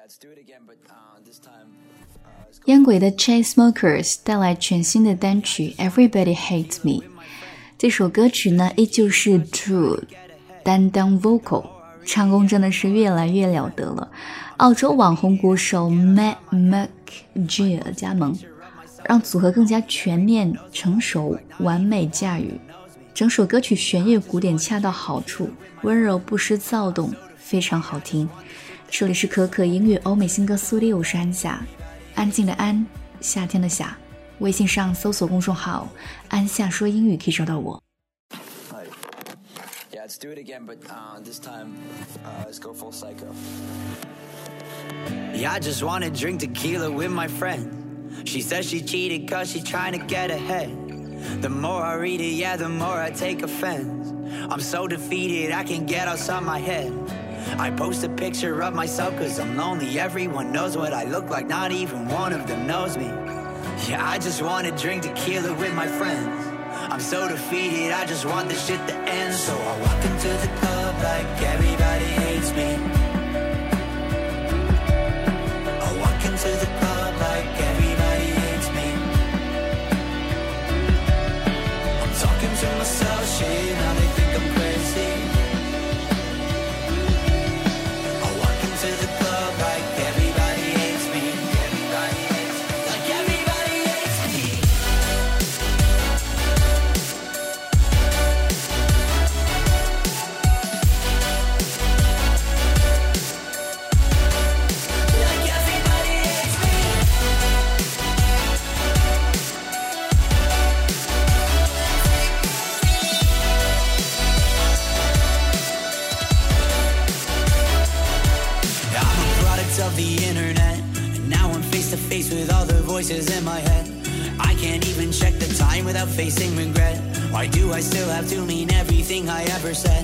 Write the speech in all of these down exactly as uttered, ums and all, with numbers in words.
烟鬼的 Chainsmokers 带来全新的单曲 Everybody Hates Me。 这首歌曲呢依旧是 True 担当 vocal， 唱功真的是越来越了得了。澳洲网红鼓手 Matt McGill 加盟，让组合更加全面成熟，完美驾驭。整首歌曲弦乐鼓点恰到好处，温柔不失躁动，非常好听。这里是可可音乐欧美新歌速递，我是安夏，安静的安，夏天的夏。微信上搜索公众号安夏说英语可以找到我。 Yeah, let's do it again, but uh, this time uh, let's go full psycho. Yeah, I just wanna drink tequila with my friend. She says she cheated cause she's trying to get ahead. The more I read it, yeah, the more I take offense. I'm so defeated, I can't get outside my head. I post a picture of myself cause I'm lonely. Everyone knows what I look like, not even one of them knows me. Yeah, I just wanna drink tequila with my friends. I'm so defeated, I just want this shit to end. So I walk into the club like everybody hates me. I walk into the club like everybody hates me. I'm talking to myself, shit, now they think I'm crazy. I walk into the club like everybody hates me. Everybody hates me. Like everybody hates me. Like everybody hates me. I'm a product of the internet, and now I'm face to face with all the voices in my head. I can't even check the time without facing regret. Why do I still have to mean everything I ever said?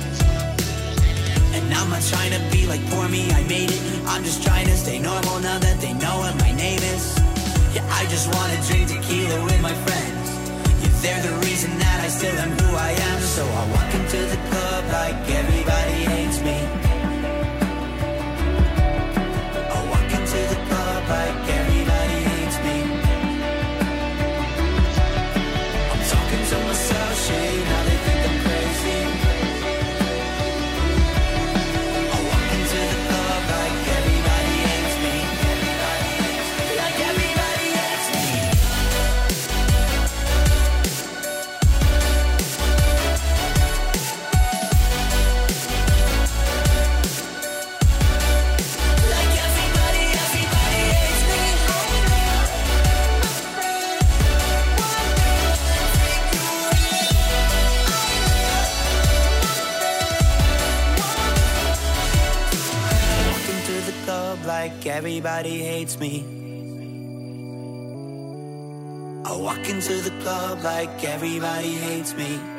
And I'm not trying to be like poor me, I made it. I'm just trying to stay normal now that they know what my name is. Yeah, I just wanna drink tequila with my friends. Yeah, they're the reason that I still am who I am. So I walk into the club like everybody hates me. I walk into the club like everybody hates me. I'm talking to myself, shit, now they think I'm crazy. I walk into the club like everybody hates me. Everybody hates me. Like everybody hates me. Like everybody, everybody hates me. Walk into the club like everybody hates me. I walk into the club like everybody hates me.